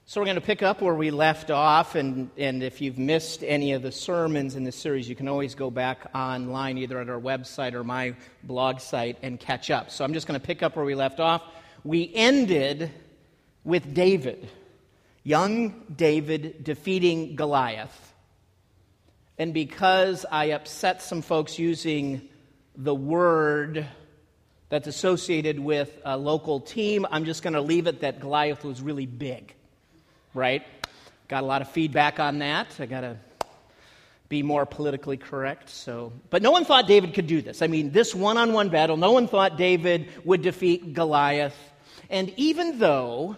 So we're going to pick up where we left off, and if you've missed any of the sermons in this series, you can always go back online, either at our website or my blog site, and catch up. So I'm just going to pick up where we left off. We ended with David, young David defeating Goliath. And because I upset some folks using the word that's associated with a local team, I'm just going to leave it that Goliath was really big. Right? Got a lot of feedback on that. I got to be more politically correct. But no one thought David could do this. I mean, this one-on-one battle, no one thought David would defeat Goliath. And even though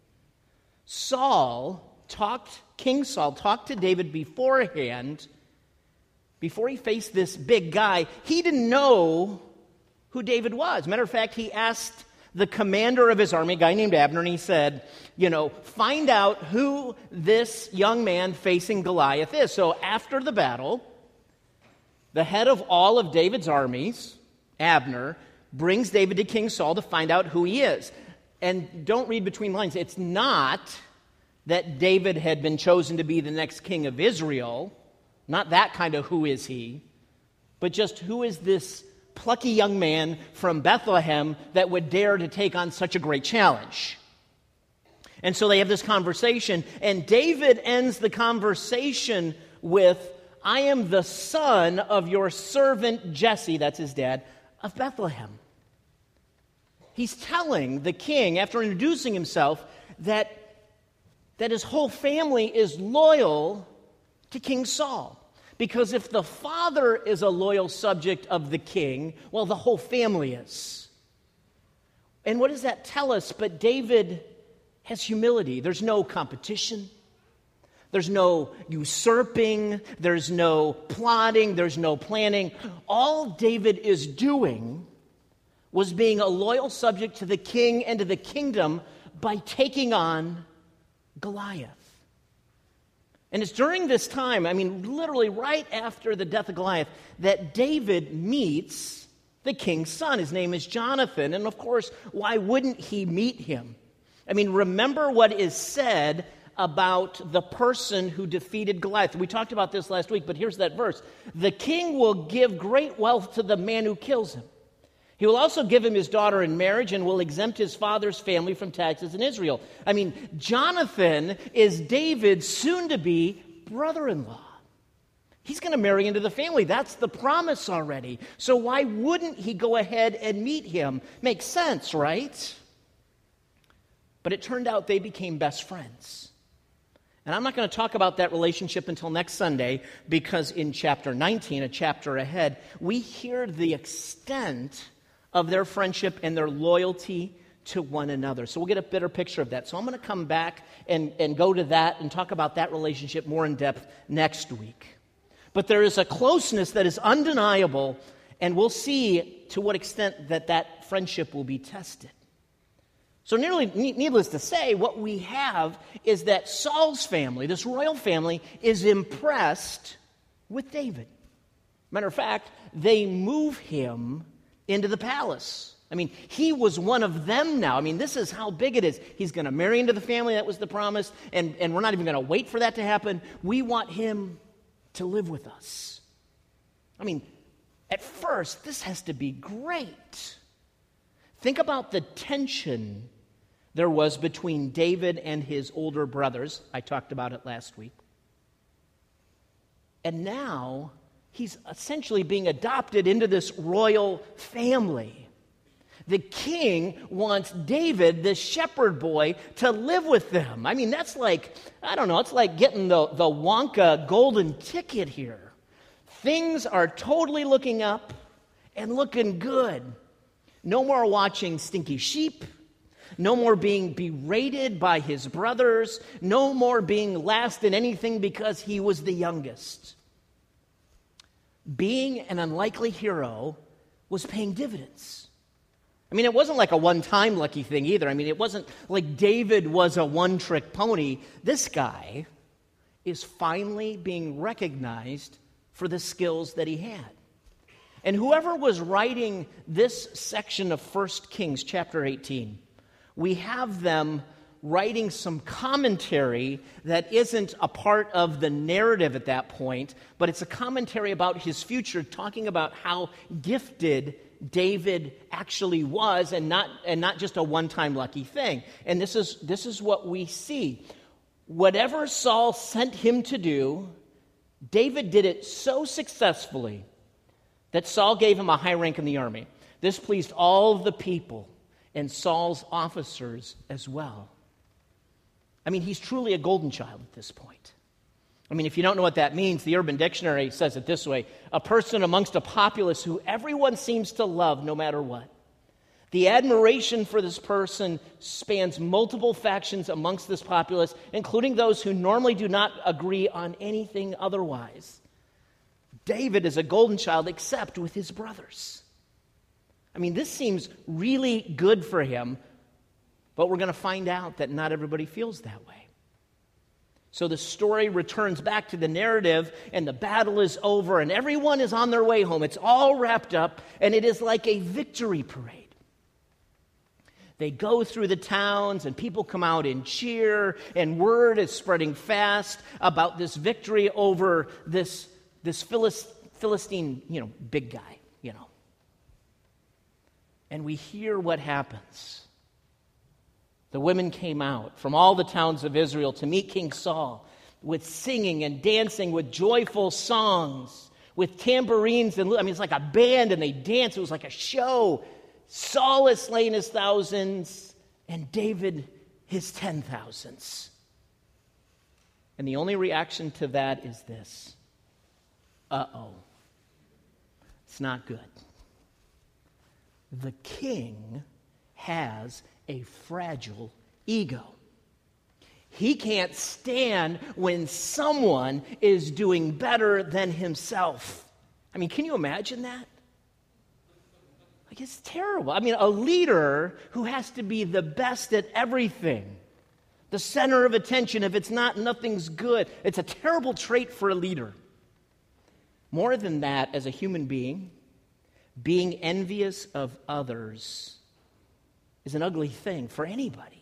King Saul talked to David beforehand, before he faced this big guy, he didn't know who David was. Matter of fact, he asked the commander of his army, a guy named Abner, and he said, find out who this young man facing Goliath is. So after the battle, the head of all of David's armies, Abner, brings David to King Saul to find out who he is. And don't read between lines. It's not that David had been chosen to be the next king of Israel, not that kind of who is he, but just who is this plucky young man from Bethlehem that would dare to take on such a great challenge. And so they have this conversation, and David ends the conversation with, I am the son of your servant Jesse, that's his dad, of Bethlehem. He's telling the king, after introducing himself, that his whole family is loyal to King Saul. Because if the father is a loyal subject of the king, well, the whole family is. And what does that tell us? But David has humility. There's no competition. There's no usurping. There's no plotting. There's no planning. All David is doing was being a loyal subject to the king and to the kingdom by taking on Goliath. And it's during this time, literally right after the death of Goliath, that David meets the king's son. His name is Jonathan. And of course, why wouldn't he meet him? Remember what is said about the person who defeated Goliath. We talked about this last week, but here's that verse. The king will give great wealth to the man who kills him. He will also give him his daughter in marriage and will exempt his father's family from taxes in Israel. Jonathan is David's soon-to-be brother-in-law. He's going to marry into the family. That's the promise already. So why wouldn't he go ahead and meet him? Makes sense, right? But it turned out they became best friends. And I'm not going to talk about that relationship until next Sunday, because in chapter 19, a chapter ahead, we hear the extent of their friendship and their loyalty to one another. So we'll get a better picture of that. So I'm going to come back and go to that and talk about that relationship more in depth next week. But there is a closeness that is undeniable, and we'll see to what extent that friendship will be tested. So needless to say, what we have is that Saul's family, this royal family, is impressed with David. Matter of fact, they move him into the palace. He was one of them now. This is how big it is. He's going to marry into the family. That was the promise. And we're not even going to wait for that to happen. We want him to live with us. At first, this has to be great. Think about the tension there was between David and his older brothers. I talked about it last week. And now he's essentially being adopted into this royal family. The king wants David, this shepherd boy, to live with them. That's like, it's like getting the Wonka golden ticket here. Things are totally looking up and looking good. No more watching Stinky Sheep. No more being berated by his brothers. No more being last in anything because he was the youngest. Being an unlikely hero was paying dividends. It wasn't like a one-time lucky thing either. It wasn't like David was a one-trick pony. This guy is finally being recognized for the skills that he had. And whoever was writing this section of 1 Kings chapter 18, we have them writing some commentary that isn't a part of the narrative at that point, but it's a commentary about his future, talking about how gifted David actually was, and not just a one-time lucky thing. And this is what we see. Whatever Saul sent him to do, David did it so successfully that Saul gave him a high rank in the army. This pleased all of the people and Saul's officers as well. I mean, he's truly a golden child at this point. I mean, if you don't know what that means, the Urban Dictionary says it this way: a person amongst a populace who everyone seems to love no matter what. The admiration for this person spans multiple factions amongst this populace, including those who normally do not agree on anything otherwise. David is a golden child except with his brothers. I mean, this seems really good for him, but we're going to find out that not everybody feels that way. So the story returns back to the narrative, and the battle is over, and everyone is on their way home. It's all wrapped up, and it is like a victory parade. They go through the towns, and people come out and cheer, and word is spreading fast about this victory over this Philistine, big guy, And we hear what happens. The women came out from all the towns of Israel to meet King Saul with singing and dancing, with joyful songs, with tambourines. It's like a band, and they dance. It was like a show. Saul has slain his thousands, and David his 10,000s. And the only reaction to that is this: uh-oh, it's not good. The king has a fragile ego. He can't stand when someone is doing better than himself. I mean, can you imagine that? It's terrible. A leader who has to be the best at everything, the center of attention. If it's not, nothing's good. It's a terrible trait for a leader. More than that, as a human being envious of others is an ugly thing for anybody.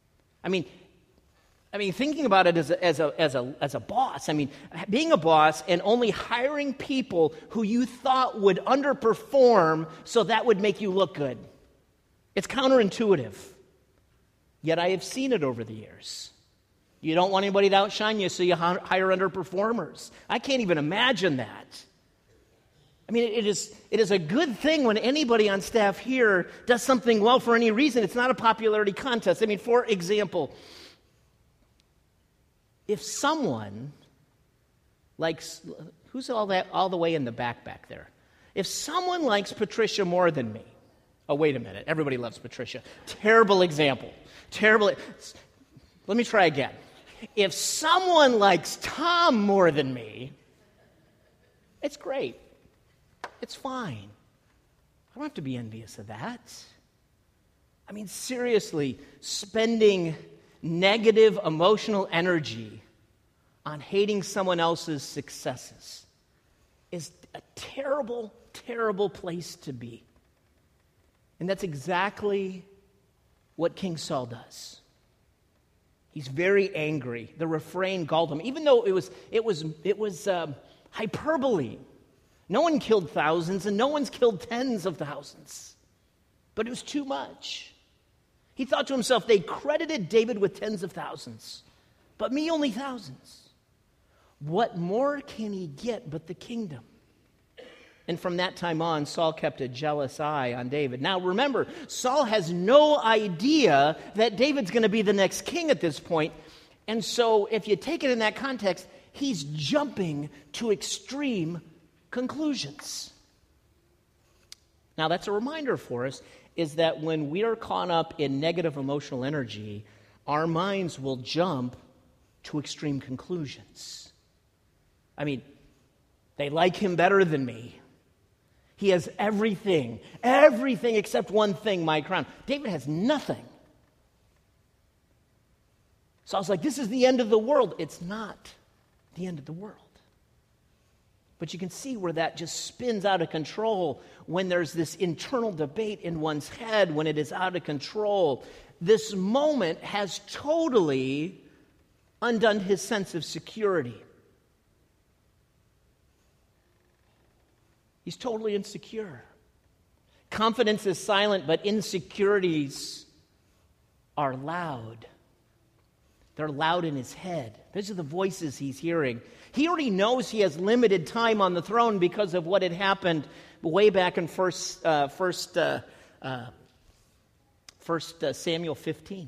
Thinking about it as a boss. Being a boss and only hiring people who you thought would underperform so that would make you look good. It's counterintuitive. Yet I have seen it over the years. You don't want anybody to outshine you, so you hire underperformers. I can't even imagine that. It is a good thing when anybody on staff here does something well for any reason. It's not a popularity contest. For example, if someone likes, who's all the way in the back there? If someone likes Patricia more than me, oh, wait a minute, everybody loves Patricia. Terrible example. Terrible. Let me try again. If someone likes Tom more than me, it's great. It's fine. I don't have to be envious of that. Seriously, spending negative emotional energy on hating someone else's successes is a terrible, terrible place to be. And that's exactly what King Saul does. He's very angry. The refrain galled him, even though it was hyperbole. No one killed thousands, and no one's killed tens of thousands. But it was too much. He thought to himself, they credited David with tens of thousands, but me only thousands. What more can he get but the kingdom? And from that time on, Saul kept a jealous eye on David. Now remember, Saul has no idea that David's going to be the next king at this point. And so if you take it in that context, he's jumping to extreme conclusions. Now that's a reminder for us, is that when we are caught up in negative emotional energy, our minds will jump to extreme conclusions. They like him better than me. He has everything except one thing, my crown. David has nothing. Saul's like, this is the end of the world. It's not the end of the world. But you can see where that just spins out of control when there's this internal debate in one's head, when it is out of control. this moment has totally undone his sense of security. He's totally insecure. Confidence is silent, but insecurities are loud. They're loud in his head. Those are the voices he's hearing. He already knows he has limited time on the throne because of what had happened way back in First Samuel 15.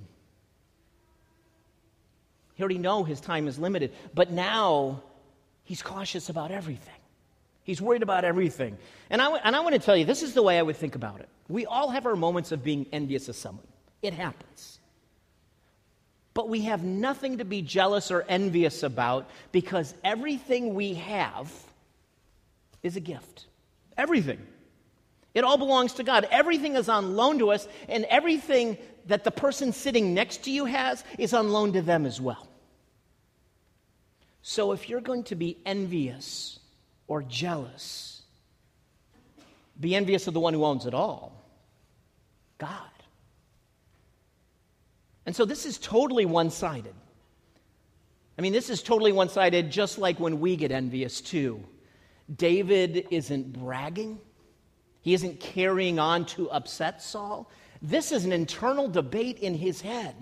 He already knows his time is limited, but now he's cautious about everything. He's worried about everything. And I want to tell you, this is the way I would think about it. We all have our moments of being envious of someone. It happens. But we have nothing to be jealous or envious about because everything we have is a gift. Everything. It all belongs to God. Everything is on loan to us, and everything that the person sitting next to you has is on loan to them as well. So if you're going to be envious or jealous, be envious of the one who owns it all, God. And so this is totally one-sided. I mean, this is totally one-sided, just like when we get envious too. David isn't bragging. He isn't carrying on to upset Saul. This is an internal debate in his head.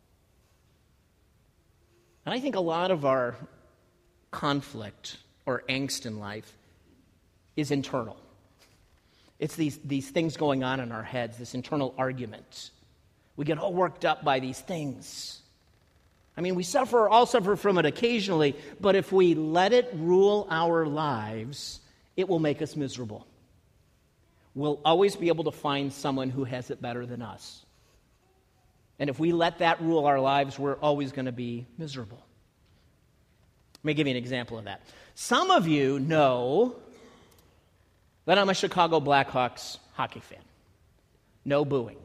And I think a lot of our conflict or angst in life is internal. It's these things going on in our heads, this internal argument. We get all worked up by these things. I mean, we all suffer from it occasionally, but if we let it rule our lives, it will make us miserable. We'll always be able to find someone who has it better than us. And if we let that rule our lives, we're always going to be miserable. Let me give you an example of that. Some of you know that I'm a Chicago Blackhawks hockey fan. No booing.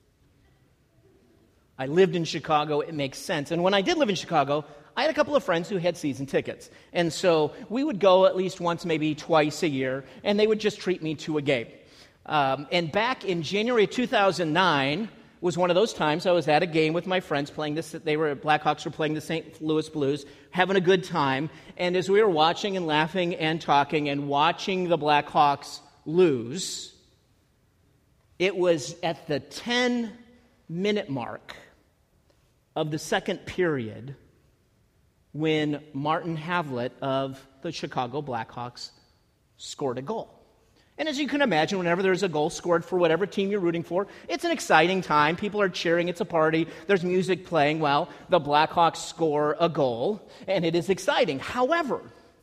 I lived in Chicago, it makes sense. And when I did live in Chicago, I had a couple of friends who had season tickets. And so we would go at least once, maybe twice a year, and they would just treat me to a game. And back in January 2009 was one of those times I was at a game with my friends playing this. Blackhawks were playing the St. Louis Blues, having a good time. And as we were watching and laughing and talking and watching the Blackhawks lose, it was at the 10-minute mark of the second period when Martin Havlat of the Chicago Blackhawks scored a goal. And as you can imagine, whenever there's a goal scored for whatever team you're rooting for, it's an exciting time. People are cheering. It's a party. There's music playing. Well, the Blackhawks score a goal, and it is exciting. However,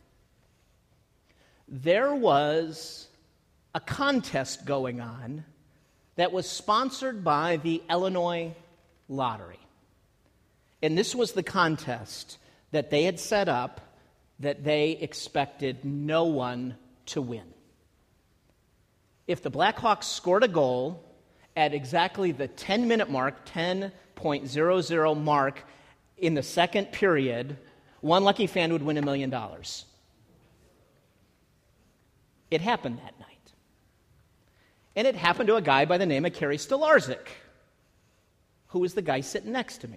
there was a contest going on that was sponsored by the Illinois Lottery. And this was the contest that they had set up that they expected no one to win. If the Blackhawks scored a goal at exactly the 10-minute mark, 10.00 mark in the second period, one lucky fan would win $1 million. It happened that night. And it happened to a guy by the name of Kerry Stolarczyk, who was the guy sitting next to me.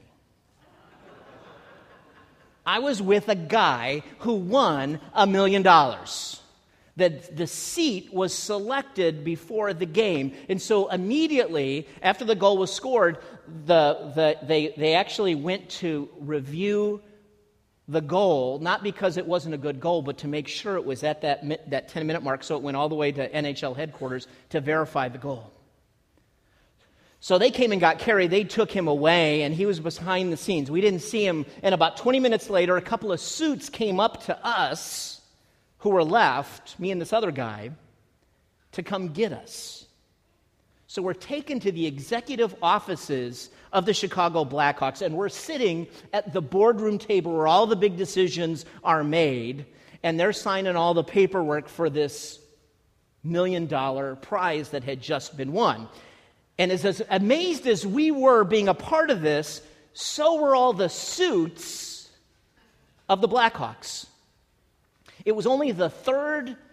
I was with a guy who won $1 million. The seat was selected before the game. And so immediately after the goal was scored, they actually went to review the goal, not because it wasn't a good goal, but to make sure it was at that 10-minute mark, so it went all the way to NHL headquarters to verify the goal. So they came and got Kerry. They took him away, and he was behind the scenes. We didn't see him. And about 20 minutes later, a couple of suits came up to us who were left, me and this other guy, to come get us. So we're taken to the executive offices of the Chicago Blackhawks, and we're sitting at the boardroom table where all the big decisions are made, and they're signing all the paperwork for this $1 million prize that had just been won. And as amazed as we were being a part of this, so were all the suits of the Blackhawks. It was only the third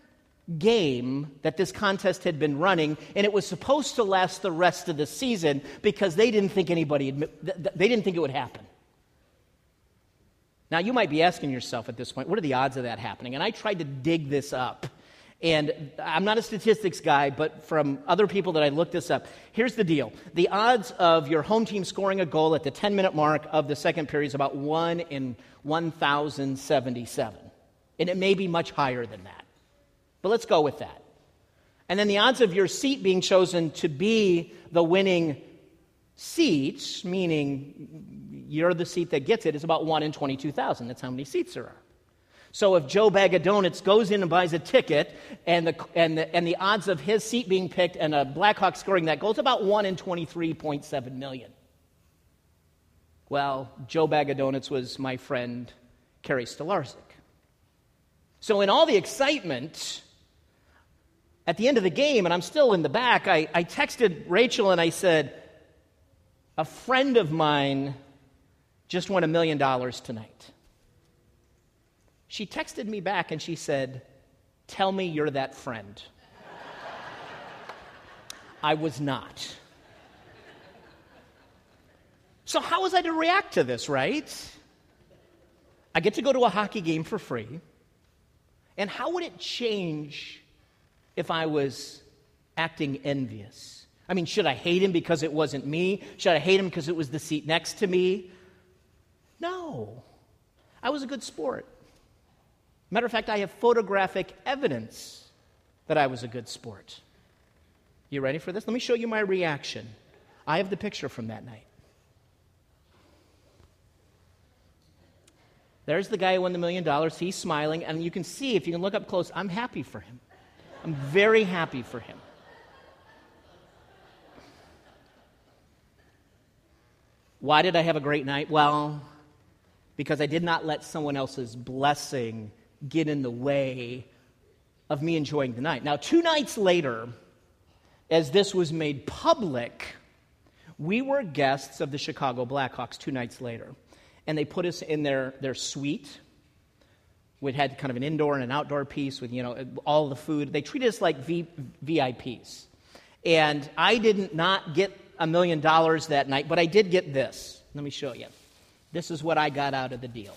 game that this contest had been running, and it was supposed to last the rest of the season because they didn't think it would happen. Now, you might be asking yourself at this point, what are the odds of that happening? And I tried to dig this up. And I'm not a statistics guy, but from other people that I looked this up, here's the deal. The odds of your home team scoring a goal at the 10-minute mark of the second period is about 1 in 1,077. And it may be much higher than that. But let's go with that. And then the odds of your seat being chosen to be the winning seat, meaning you're the seat that gets it, is about 1 in 22,000. That's how many seats there are. So if Joe Bag of Donuts goes in and buys a ticket, and the odds of his seat being picked and a Blackhawk scoring that goal is about 1 in 23.7 million. Well, Joe Bag of Donuts was my friend Kerry Stolarczyk. So in all the excitement, at the end of the game, and I'm still in the back, I texted Rachel and I said, a friend of mine just won $1 million tonight. She texted me back and she said, tell me you're that friend. I was not. So how was I to react to this, right? I get to go to a hockey game for free. And how would it change if I was acting envious? I mean, should I hate him because it wasn't me? Should I hate him because it was the seat next to me? No. I was a good sport. Matter of fact, I have photographic evidence that I was a good sport. You ready for this? Let me show you my reaction. I have the picture from that night. There's the guy who won the $1 million. He's smiling, and you can see, if you can look up close, I'm happy for him. I'm very happy for him. Why did I have a great night? Well, because I did not let someone else's blessing get in the way of me enjoying the night. Now, 2 nights later, as this was made public, we were guests of the Chicago Blackhawks 2 nights later. And they put us in their suite. We had kind of an indoor and an outdoor piece with, all the food. They treated us like VIPs. And I did not get $1 million that night, but I did get this. Let me show you. This is what I got out of the deal.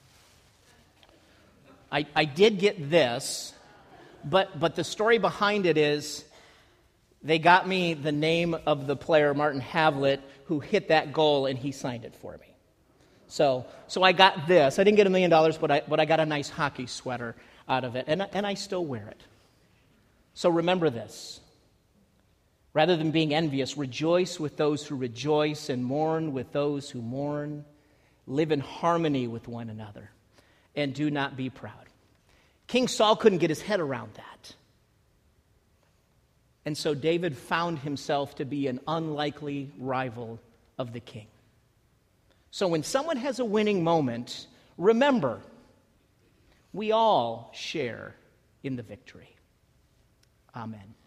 I did get this, but the story behind it is they got me the name of the player, Martin Havlat, who hit that goal, and he signed it for me. So I got this. I didn't get $1 million, but I got a nice hockey sweater out of it, and I still wear it. So remember this. Rather than being envious, rejoice with those who rejoice and mourn with those who mourn. Live in harmony with one another, and do not be proud. King Saul couldn't get his head around that. And so David found himself to be an unlikely rival of the king. So when someone has a winning moment, remember, we all share in the victory. Amen.